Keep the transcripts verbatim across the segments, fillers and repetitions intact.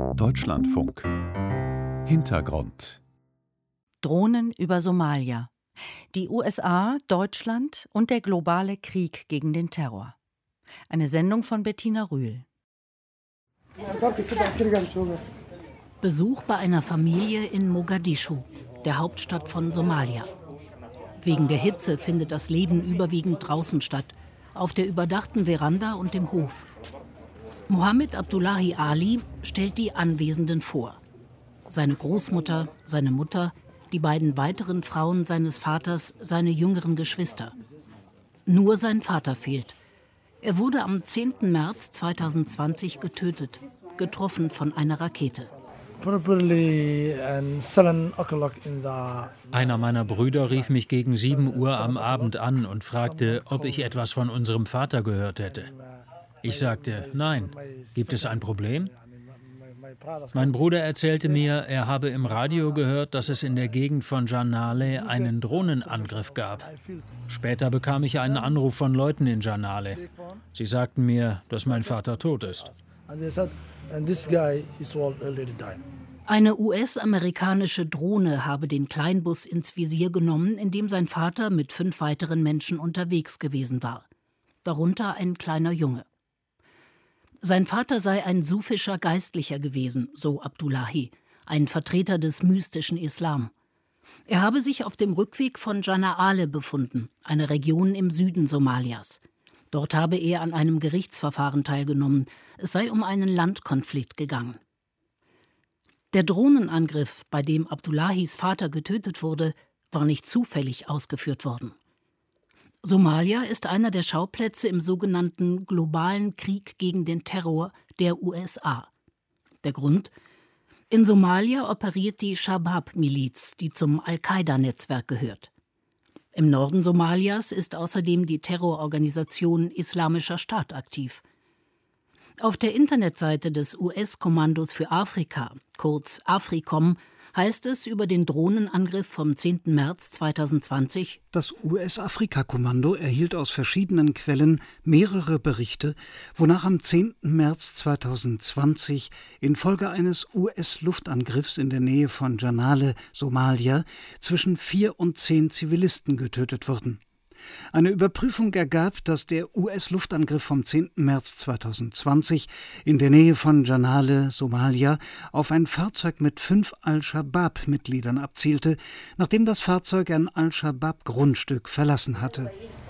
Deutschlandfunk. Hintergrund. Drohnen über Somalia. Die U S A, Deutschland und der globale Krieg gegen den Terror. Eine Sendung von Bettina Rühl. Besuch bei einer Familie in Mogadischu, der Hauptstadt von Somalia. Wegen der Hitze findet das Leben überwiegend draußen statt, auf der überdachten Veranda und dem Hof. Mohammed Abdullahi Ali stellt die Anwesenden vor. Seine Großmutter, seine Mutter, die beiden weiteren Frauen seines Vaters, seine jüngeren Geschwister. Nur sein Vater fehlt. Er wurde am zehnten März zweitausendzwanzig getötet, getroffen von einer Rakete. Einer meiner Brüder rief mich gegen sieben Uhr am Abend an und fragte, ob ich etwas von unserem Vater gehört hätte. Ich sagte, nein. Gibt es ein Problem? Mein Bruder erzählte mir, er habe im Radio gehört, dass es in der Gegend von Janale einen Drohnenangriff gab. Später bekam ich einen Anruf von Leuten in Janale. Sie sagten mir, dass mein Vater tot ist. Eine U S-amerikanische Drohne habe den Kleinbus ins Visier genommen, in dem sein Vater mit fünf weiteren Menschen unterwegs gewesen war. Darunter ein kleiner Junge. Sein Vater sei ein sufischer Geistlicher gewesen, so Abdullahi, ein Vertreter des mystischen Islam. Er habe sich auf dem Rückweg von Janale befunden, einer Region im Süden Somalias. Dort habe er an einem Gerichtsverfahren teilgenommen. Es sei um einen Landkonflikt gegangen. Der Drohnenangriff, bei dem Abdullahis Vater getötet wurde, war nicht zufällig ausgeführt worden. Somalia ist einer der Schauplätze im sogenannten globalen Krieg gegen den Terror der U S A. Der Grund? In Somalia operiert die Shabab-Miliz, die zum Al-Qaida-Netzwerk gehört. Im Norden Somalias ist außerdem die Terrororganisation Islamischer Staat aktiv. Auf der Internetseite des U S-Kommandos für Afrika, kurz AFRICOM, heißt es über den Drohnenangriff vom zehnten März zweitausendzwanzig: Das U S-Afrika-Kommando erhielt aus verschiedenen Quellen mehrere Berichte, wonach am zehnten März zweitausendzwanzig infolge eines U S-Luftangriffs in der Nähe von Janale, Somalia, zwischen vier und zehn Zivilisten getötet wurden. Eine Überprüfung ergab, dass der U S-Luftangriff vom zehnten März zweitausendzwanzig in der Nähe von Janale, Somalia, auf ein Fahrzeug mit fünf Al-Shabaab-Mitgliedern abzielte, nachdem das Fahrzeug ein Al-Shabaab-Grundstück verlassen hatte.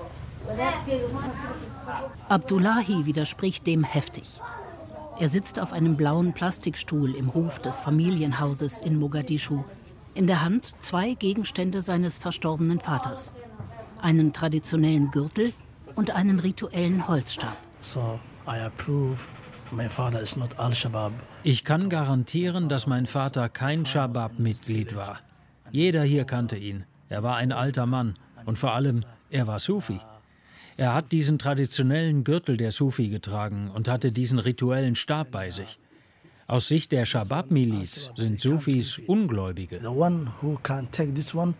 Abdullahi widerspricht dem heftig. Er sitzt auf einem blauen Plastikstuhl im Hof des Familienhauses in Mogadischu. In der Hand zwei Gegenstände seines verstorbenen Vaters: einen traditionellen Gürtel und einen rituellen Holzstab. So, I approve. My father is not Al-Shabaab. Ich kann garantieren, dass mein Vater kein Shabab-Mitglied war. Jeder hier kannte ihn. Er war ein alter Mann und vor allem, er war Sufi. Er hat diesen traditionellen Gürtel der Sufi getragen und hatte diesen rituellen Stab bei sich. Aus Sicht der Shabab-Miliz sind Sufis Ungläubige. The one who can take this one,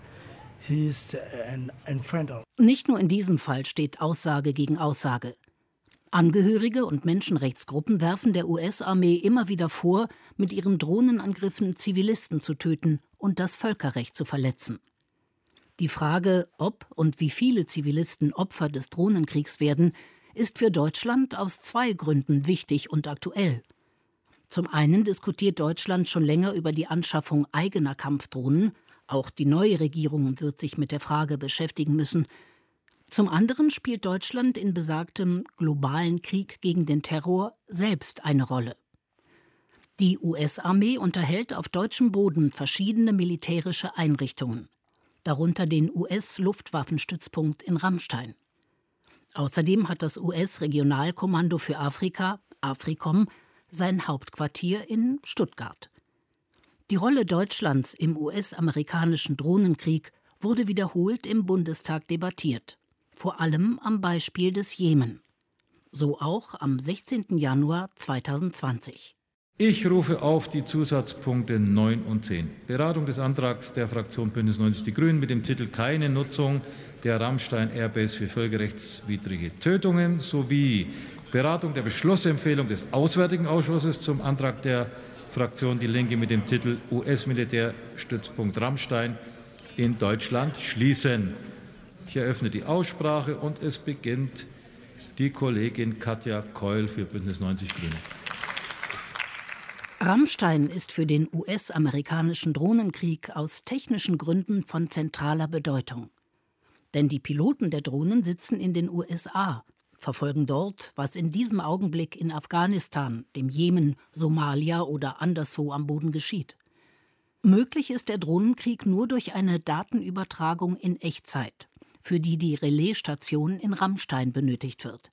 Nicht nur in diesem Fall steht Aussage gegen Aussage. Angehörige und Menschenrechtsgruppen werfen der U S-Armee immer wieder vor, mit ihren Drohnenangriffen Zivilisten zu töten und das Völkerrecht zu verletzen. Die Frage, ob und wie viele Zivilisten Opfer des Drohnenkriegs werden, ist für Deutschland aus zwei Gründen wichtig und aktuell. Zum einen diskutiert Deutschland schon länger über die Anschaffung eigener Kampfdrohnen. Auch die neue Regierung wird sich mit der Frage beschäftigen müssen. Zum anderen spielt Deutschland in besagtem globalen Krieg gegen den Terror selbst eine Rolle. Die U S-Armee unterhält auf deutschem Boden verschiedene militärische Einrichtungen, darunter den U S-Luftwaffenstützpunkt in Ramstein. Außerdem hat das U S-Regionalkommando für Afrika, AFRICOM, sein Hauptquartier in Stuttgart. Die Rolle Deutschlands im U S-amerikanischen Drohnenkrieg wurde wiederholt im Bundestag debattiert, vor allem am Beispiel des Jemen. So auch am sechzehnten Januar zweitausendzwanzig. Ich rufe auf die Zusatzpunkte neun und zehn. Beratung des Antrags der Fraktion Bündnis neunzig Die Grünen mit dem Titel Keine Nutzung der Ramstein Airbase für völkerrechtswidrige Tötungen sowie Beratung der Beschlussempfehlung des Auswärtigen Ausschusses zum Antrag der Fraktion Die Linke mit dem Titel U S-Militärstützpunkt Ramstein in Deutschland schließen. Ich eröffne die Aussprache und es beginnt die Kollegin Katja Keul für Bündnis neunzig Grüne. Ramstein ist für den U S-amerikanischen Drohnenkrieg aus technischen Gründen von zentraler Bedeutung. Denn die Piloten der Drohnen sitzen in den U S A, verfolgen dort, was in diesem Augenblick in Afghanistan, dem Jemen, Somalia oder anderswo am Boden geschieht. Möglich ist der Drohnenkrieg nur durch eine Datenübertragung in Echtzeit, für die die Relaisstation in Ramstein benötigt wird.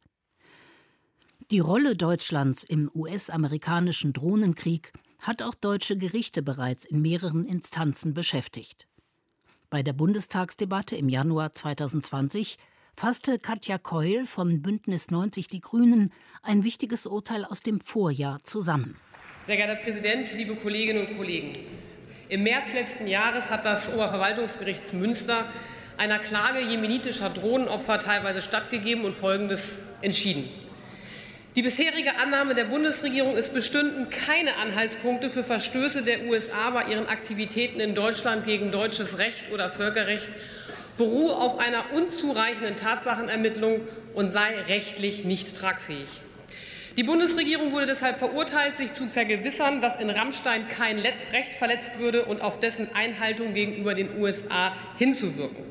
Die Rolle Deutschlands im U S-amerikanischen Drohnenkrieg hat auch deutsche Gerichte bereits in mehreren Instanzen beschäftigt. Bei der Bundestagsdebatte im Januar zweitausendzwanzig fasste Katja Keul von Bündnis neunzig Die Grünen ein wichtiges Urteil aus dem Vorjahr zusammen. Sehr geehrter Herr Präsident, liebe Kolleginnen und Kollegen! Im März letzten Jahres hat das Oberverwaltungsgericht Münster einer Klage jemenitischer Drohnenopfer teilweise stattgegeben und Folgendes entschieden. Die bisherige Annahme der Bundesregierung, es bestünden keine Anhaltspunkte für Verstöße der U S A bei ihren Aktivitäten in Deutschland gegen deutsches Recht oder Völkerrecht, beruhe auf einer unzureichenden Tatsachenermittlung und sei rechtlich nicht tragfähig. Die Bundesregierung wurde deshalb verurteilt, sich zu vergewissern, dass in Ramstein kein Recht verletzt würde und auf dessen Einhaltung gegenüber den U S A hinzuwirken.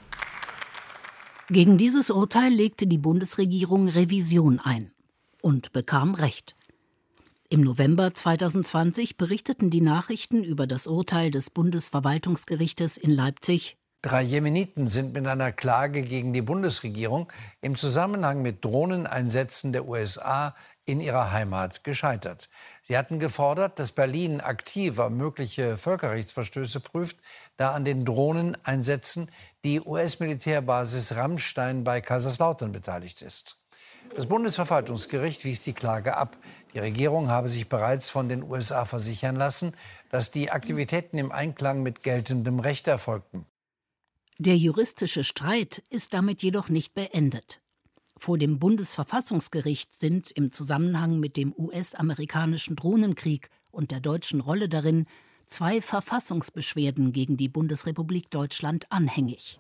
Gegen dieses Urteil legte die Bundesregierung Revision ein und bekam Recht. Im November zweitausendzwanzig berichteten die Nachrichten über das Urteil des Bundesverwaltungsgerichtes in Leipzig: Drei Jemeniten sind mit einer Klage gegen die Bundesregierung im Zusammenhang mit Drohneneinsätzen der U S A in ihrer Heimat gescheitert. Sie hatten gefordert, dass Berlin aktiver mögliche Völkerrechtsverstöße prüft, da an den Drohneneinsätzen die U S-Militärbasis Ramstein bei Kaiserslautern beteiligt ist. Das Bundesverwaltungsgericht wies die Klage ab. Die Regierung habe sich bereits von den U S A versichern lassen, dass die Aktivitäten im Einklang mit geltendem Recht erfolgten. Der juristische Streit ist damit jedoch nicht beendet. Vor dem Bundesverfassungsgericht sind im Zusammenhang mit dem U S-amerikanischen Drohnenkrieg und der deutschen Rolle darin zwei Verfassungsbeschwerden gegen die Bundesrepublik Deutschland anhängig.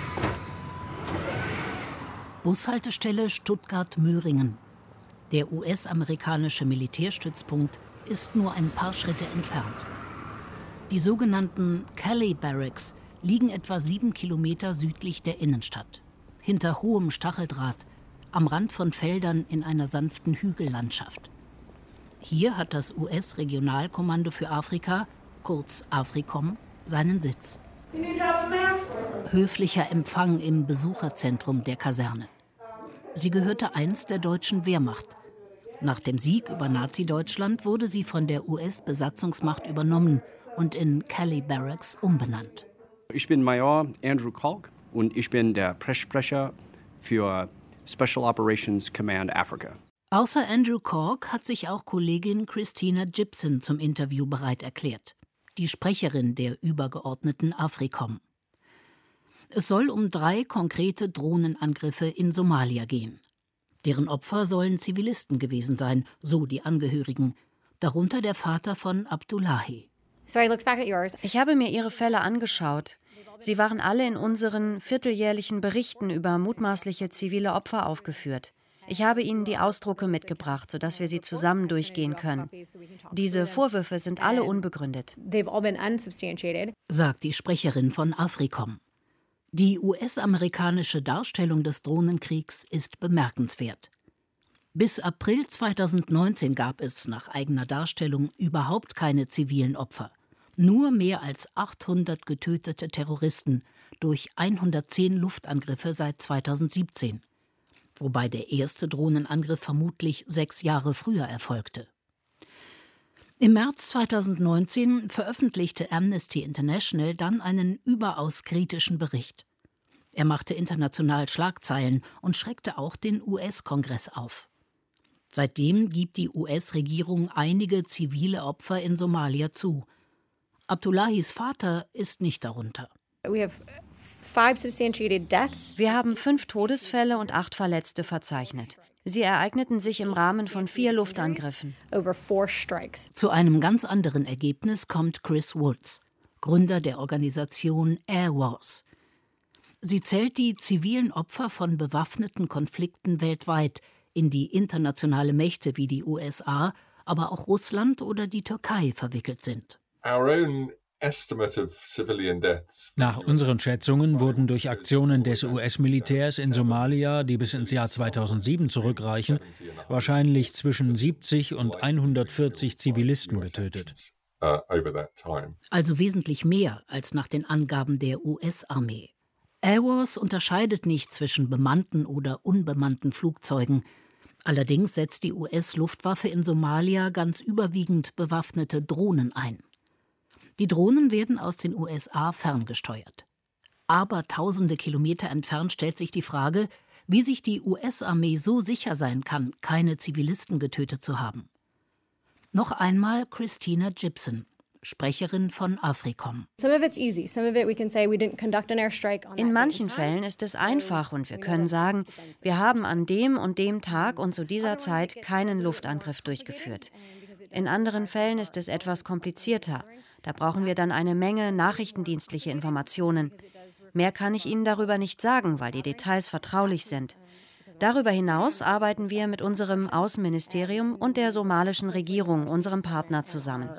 Bushaltestelle Stuttgart-Möhringen. Der U S-amerikanische Militärstützpunkt ist nur ein paar Schritte entfernt. Die sogenannten Kelly Barracks liegen etwa sieben Kilometer südlich der Innenstadt, hinter hohem Stacheldraht, am Rand von Feldern in einer sanften Hügellandschaft. Hier hat das U S-Regionalkommando für Afrika, kurz AFRICOM, seinen Sitz. Höflicher Empfang im Besucherzentrum der Kaserne. Sie gehörte einst der deutschen Wehrmacht. Nach dem Sieg über Nazi-Deutschland wurde sie von der U S-Besatzungsmacht übernommen und in Kelly Barracks umbenannt. Ich bin Major Andrew Kalk und ich bin der Pressesprecher für Special Operations Command Africa. Außer Andrew Kalk hat sich auch Kollegin Christina Gibson zum Interview bereit erklärt, die Sprecherin der übergeordneten AFRICOM. Es soll um drei konkrete Drohnenangriffe in Somalia gehen. Deren Opfer sollen Zivilisten gewesen sein, so die Angehörigen, darunter der Vater von Abdullahi. Ich habe mir Ihre Fälle angeschaut. Sie waren alle in unseren vierteljährlichen Berichten über mutmaßliche zivile Opfer aufgeführt. Ich habe Ihnen die Ausdrucke mitgebracht, sodass wir sie zusammen durchgehen können. Diese Vorwürfe sind alle unbegründet, sagt die Sprecherin von AFRICOM. Die U S-amerikanische Darstellung des Drohnenkriegs ist bemerkenswert. Bis April zweitausendneunzehn gab es nach eigener Darstellung überhaupt keine zivilen Opfer. Nur mehr als achthundert getötete Terroristen durch hundertzehn Luftangriffe seit zweitausendsiebzehn. Wobei der erste Drohnenangriff vermutlich sechs Jahre früher erfolgte. Im März zweitausendneunzehn veröffentlichte Amnesty International dann einen überaus kritischen Bericht. Er machte international Schlagzeilen und schreckte auch den U S-Kongress auf. Seitdem gibt die U S-Regierung einige zivile Opfer in Somalia zu. Abdullahis Vater ist nicht darunter. Wir haben fünf Todesfälle und acht Verletzte verzeichnet. Sie ereigneten sich im Rahmen von vier Luftangriffen. Zu einem ganz anderen Ergebnis kommt Chris Woods, Gründer der Organisation Air Wars. Sie zählt die zivilen Opfer von bewaffneten Konflikten weltweit in die internationale Mächte wie die U S A, aber auch Russland oder die Türkei verwickelt sind. Nach unseren Schätzungen wurden durch Aktionen des U S-Militärs in Somalia, die bis ins Jahr zweitausendsieben zurückreichen, wahrscheinlich zwischen siebzig und hundertvierzig Zivilisten getötet. Also wesentlich mehr als nach den Angaben der U S-Armee. Air Wars unterscheidet nicht zwischen bemannten oder unbemannten Flugzeugen. Allerdings setzt die U S-Luftwaffe in Somalia ganz überwiegend bewaffnete Drohnen ein. Die Drohnen werden aus den U S A ferngesteuert. Aber tausende Kilometer entfernt stellt sich die Frage, wie sich die U S-Armee so sicher sein kann, keine Zivilisten getötet zu haben. Noch einmal Christina Gibson, Sprecherin von AFRICOM. In manchen Fällen ist es einfach und wir können sagen, wir haben an dem und dem Tag und zu dieser Zeit keinen Luftangriff durchgeführt. In anderen Fällen ist es etwas komplizierter. Da brauchen wir dann eine Menge nachrichtendienstliche Informationen. Mehr kann ich Ihnen darüber nicht sagen, weil die Details vertraulich sind. Darüber hinaus arbeiten wir mit unserem Außenministerium und der somalischen Regierung, unserem Partner, zusammen.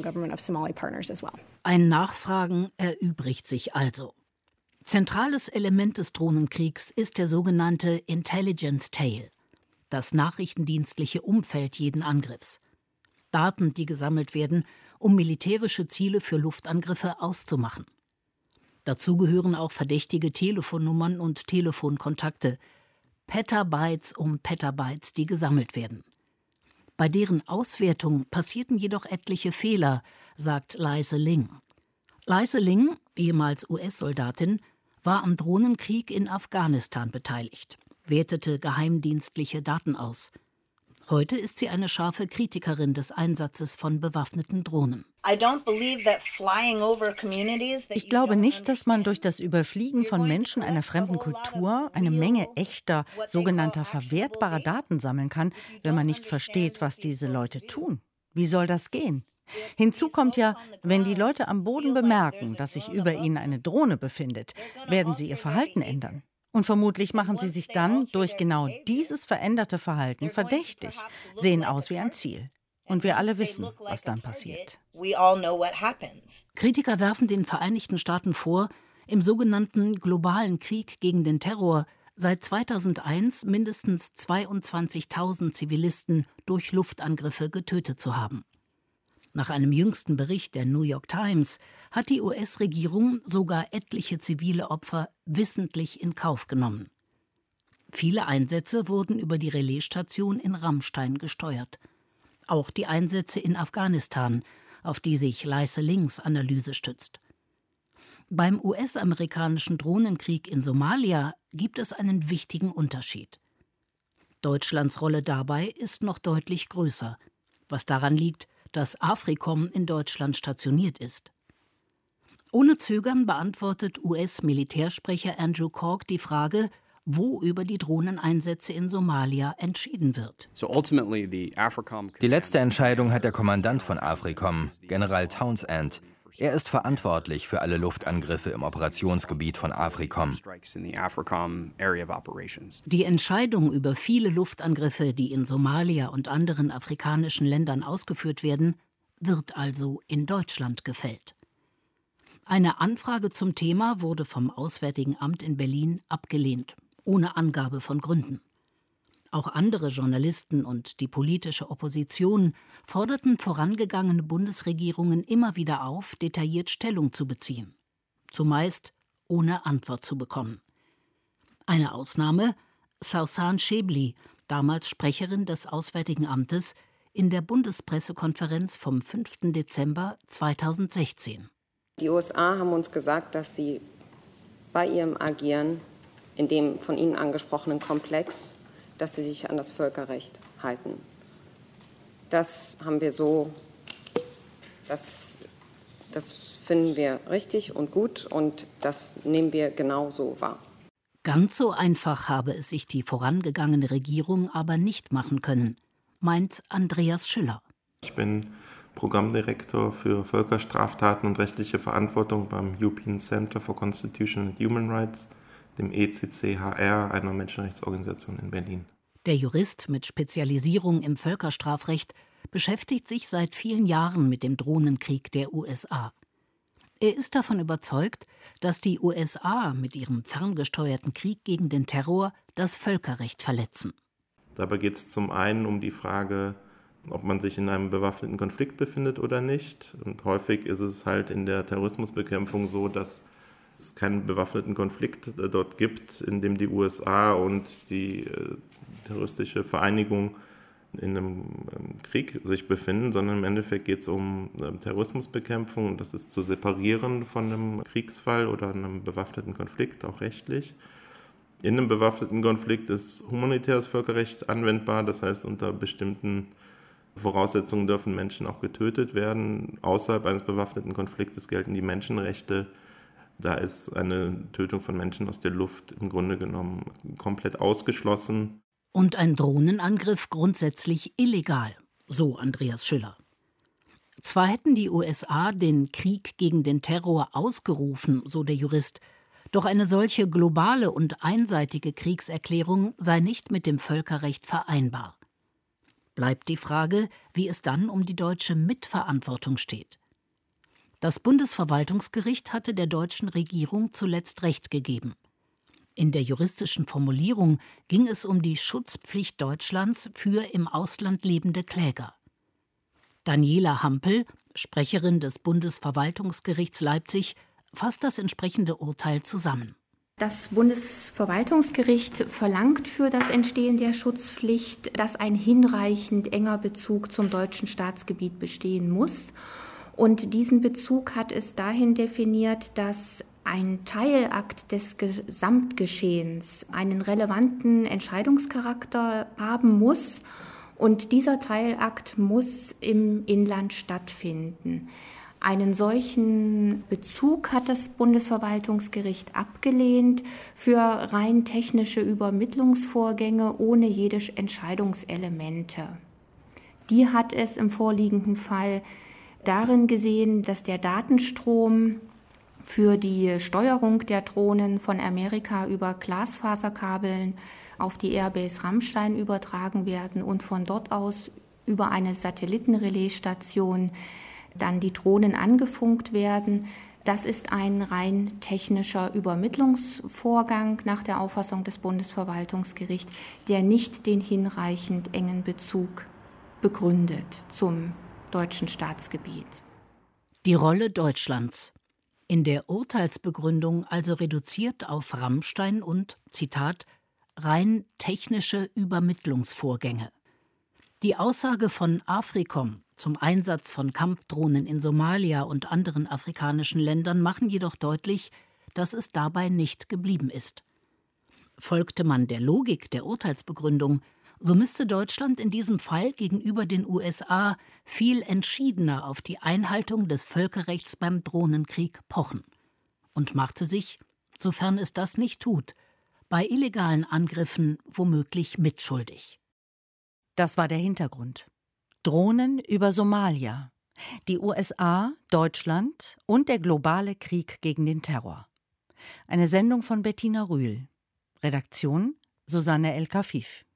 Ein Nachfragen erübrigt sich also. Zentrales Element des Drohnenkriegs ist der sogenannte Intelligence Tail, das nachrichtendienstliche Umfeld jeden Angriffs. Daten, die gesammelt werden, um militärische Ziele für Luftangriffe auszumachen. Dazu gehören auch verdächtige Telefonnummern und Telefonkontakte, Petabytes um Petabytes, die gesammelt werden. Bei deren Auswertung passierten jedoch etliche Fehler, sagt Lise Ling. Lise Ling, ehemals U S-Soldatin, war am Drohnenkrieg in Afghanistan beteiligt, wertete geheimdienstliche Daten aus. Heute ist sie eine scharfe Kritikerin des Einsatzes von bewaffneten Drohnen. Ich glaube nicht, dass man durch das Überfliegen von Menschen einer fremden Kultur eine Menge echter, sogenannter verwertbarer Daten sammeln kann, wenn man nicht versteht, was diese Leute tun. Wie soll das gehen? Hinzu kommt ja, wenn die Leute am Boden bemerken, dass sich über ihnen eine Drohne befindet, werden sie ihr Verhalten ändern. Und vermutlich machen sie sich dann durch genau dieses veränderte Verhalten verdächtig, sehen aus wie ein Ziel. Und wir alle wissen, was dann passiert. Kritiker werfen den Vereinigten Staaten vor, im sogenannten globalen Krieg gegen den Terror seit zweitausendeins mindestens zweiundzwanzigtausend Zivilisten durch Luftangriffe getötet zu haben. Nach einem jüngsten Bericht der New York Times hat die U S-Regierung sogar etliche zivile Opfer wissentlich in Kauf genommen. Viele Einsätze wurden über die Relaisstation in Ramstein gesteuert. Auch die Einsätze in Afghanistan, auf die sich Lise Lings Analyse stützt. Beim U S-amerikanischen Drohnenkrieg in Somalia gibt es einen wichtigen Unterschied. Deutschlands Rolle dabei ist noch deutlich größer, was daran liegt, dass AFRICOM in Deutschland stationiert ist. Ohne Zögern beantwortet U S-Militärsprecher Andrew Cork die Frage, wo über die Drohneneinsätze in Somalia entschieden wird. Die letzte Entscheidung hat der Kommandant von AFRICOM, General Townsend. Er ist verantwortlich für alle Luftangriffe im Operationsgebiet von AFRICOM. Die Entscheidung über viele Luftangriffe, die in Somalia und anderen afrikanischen Ländern ausgeführt werden, wird also in Deutschland gefällt. Eine Anfrage zum Thema wurde vom Auswärtigen Amt in Berlin abgelehnt, ohne Angabe von Gründen. Auch andere Journalisten und die politische Opposition forderten vorangegangene Bundesregierungen immer wieder auf, detailliert Stellung zu beziehen. Zumeist ohne Antwort zu bekommen. Eine Ausnahme: Sausan Schäbli, damals Sprecherin des Auswärtigen Amtes, in der Bundespressekonferenz vom fünften Dezember zweitausendsechzehn. Die U S A haben uns gesagt, dass sie bei ihrem Agieren in dem von Ihnen angesprochenen Komplex, dass sie sich an das Völkerrecht halten. Das haben wir so, das, das finden wir richtig und gut und das nehmen wir genau so wahr. Ganz so einfach habe es sich die vorangegangene Regierung aber nicht machen können, meint Andreas Schüller. Ich bin Programmdirektor für Völkerstraftaten und rechtliche Verantwortung beim European Center for Constitutional and Human Rights, dem E C C H R, einer Menschenrechtsorganisation in Berlin. Der Jurist mit Spezialisierung im Völkerstrafrecht beschäftigt sich seit vielen Jahren mit dem Drohnenkrieg der U S A. Er ist davon überzeugt, dass die U S A mit ihrem ferngesteuerten Krieg gegen den Terror das Völkerrecht verletzen. Dabei geht es zum einen um die Frage, ob man sich in einem bewaffneten Konflikt befindet oder nicht. Und häufig ist es halt in der Terrorismusbekämpfung so, dass es keinen bewaffneten Konflikt dort gibt, in dem die U S A und die äh, terroristische Vereinigung in einem Krieg sich befinden, sondern im Endeffekt geht es um Terrorismusbekämpfung und das ist zu separieren von einem Kriegsfall oder einem bewaffneten Konflikt, auch rechtlich. In einem bewaffneten Konflikt ist humanitäres Völkerrecht anwendbar, das heißt, unter bestimmten Voraussetzungen dürfen Menschen auch getötet werden. Außerhalb eines bewaffneten Konfliktes gelten die Menschenrechte. Da ist eine Tötung von Menschen aus der Luft im Grunde genommen komplett ausgeschlossen. Und ein Drohnenangriff grundsätzlich illegal, so Andreas Schüller. Zwar hätten die U S A den Krieg gegen den Terror ausgerufen, so der Jurist, doch eine solche globale und einseitige Kriegserklärung sei nicht mit dem Völkerrecht vereinbar. Bleibt die Frage, wie es dann um die deutsche Mitverantwortung steht. Das Bundesverwaltungsgericht hatte der deutschen Regierung zuletzt Recht gegeben. In der juristischen Formulierung ging es um die Schutzpflicht Deutschlands für im Ausland lebende Kläger. Daniela Hampel, Sprecherin des Bundesverwaltungsgerichts Leipzig, fasst das entsprechende Urteil zusammen. Das Bundesverwaltungsgericht verlangt für das Entstehen der Schutzpflicht, dass ein hinreichend enger Bezug zum deutschen Staatsgebiet bestehen muss. Und diesen Bezug hat es dahin definiert, dass ein Teilakt des Gesamtgeschehens einen relevanten Entscheidungscharakter haben muss und dieser Teilakt muss im Inland stattfinden. Einen solchen Bezug hat das Bundesverwaltungsgericht abgelehnt für rein technische Übermittlungsvorgänge ohne jede Entscheidungselemente. Die hat es im vorliegenden Fall darin gesehen, dass der Datenstrom für die Steuerung der Drohnen von Amerika über Glasfaserkabeln auf die Airbase Ramstein übertragen werden und von dort aus über eine Satellitenrelaisstation dann die Drohnen angefunkt werden. Das ist ein rein technischer Übermittlungsvorgang nach der Auffassung des Bundesverwaltungsgerichts, der nicht den hinreichend engen Bezug begründet zum deutschen Staatsgebiet. Die Rolle Deutschlands. In der Urteilsbegründung also reduziert auf Ramstein und, Zitat, rein technische Übermittlungsvorgänge. Die Aussage von AFRICOM zum Einsatz von Kampfdrohnen in Somalia und anderen afrikanischen Ländern machen jedoch deutlich, dass es dabei nicht geblieben ist. Folgte man der Logik der Urteilsbegründung, so müsste Deutschland in diesem Fall gegenüber den U S A viel entschiedener auf die Einhaltung des Völkerrechts beim Drohnenkrieg pochen und machte sich, sofern es das nicht tut, bei illegalen Angriffen womöglich mitschuldig. Das war der Hintergrund. Drohnen über Somalia, die U S A, Deutschland und der globale Krieg gegen den Terror. Eine Sendung von Bettina Rühl. Redaktion Susanne El-Kafif.